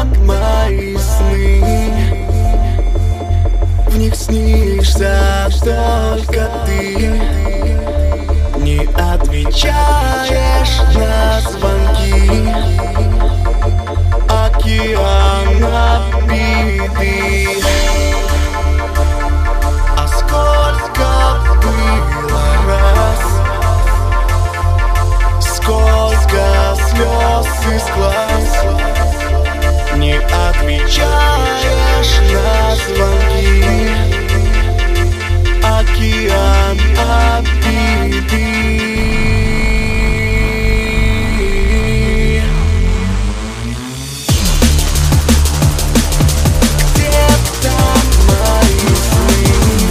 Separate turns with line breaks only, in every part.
Где-то мои сны, в них снишься только ты. Не отвечаешь на звонки, океан обиды. А сколько было раз, сколько слез из глаз. Не отвечаешь на звонки, океан обиды. Где-то мои сны,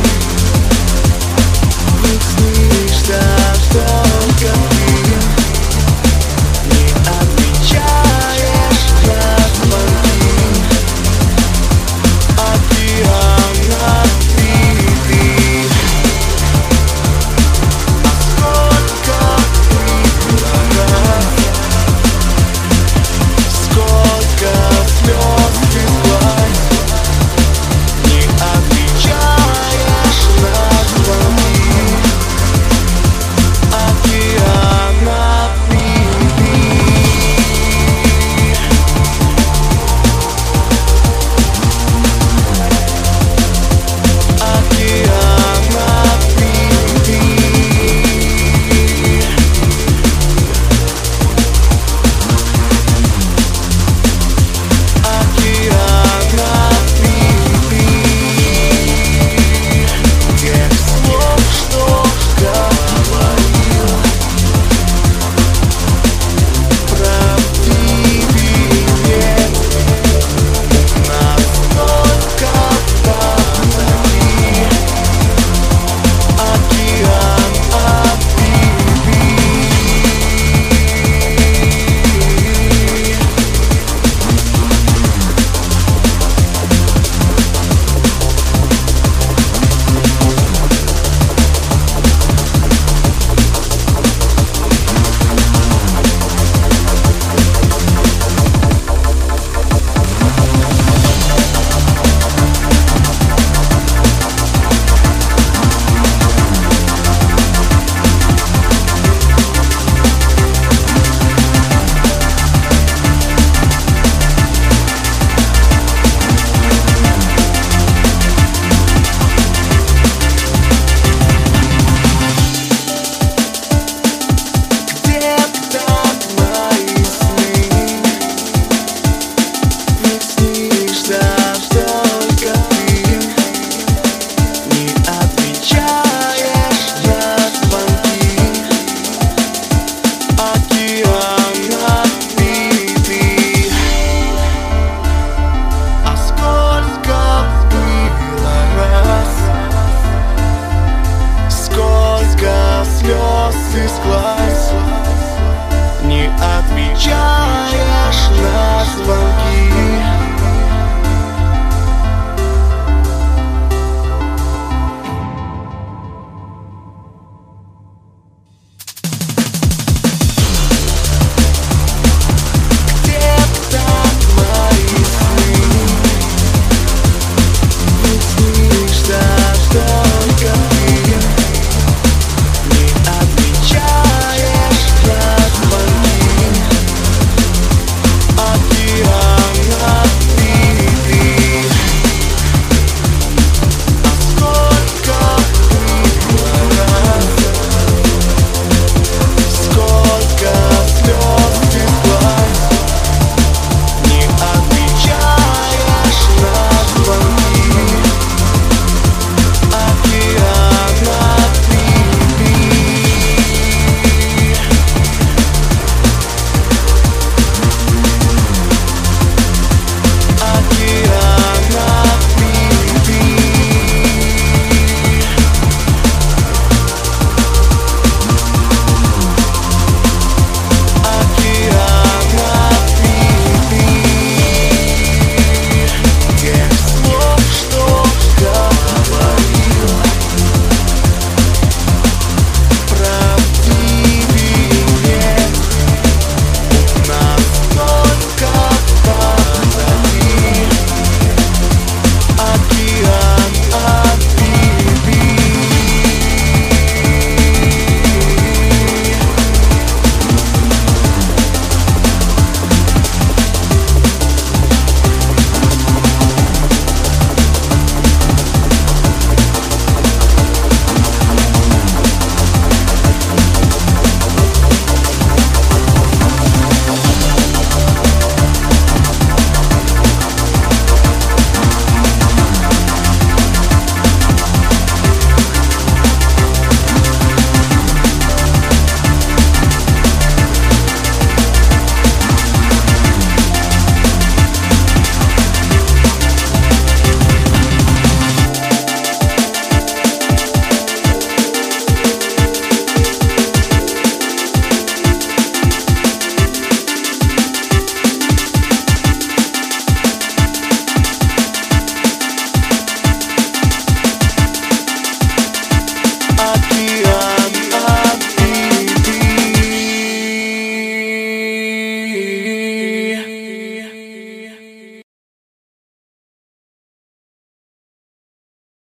в них снишься только ты. Не отвечаешь на звонки, океан обиды. А сколько было раз, сколько слез из глаз. Не отвечаешь на звонки, океан обиды. Океан обиды. Океан обиды. Тех слов, что говорил, правдивее нет. Настолько позади. Океан обиды. Где-то мои сны, в них снишься только ты. Не отвечаешь на звонки, океан обиды. А сколько было раз, сколько слез из глаз. Не отвечаешь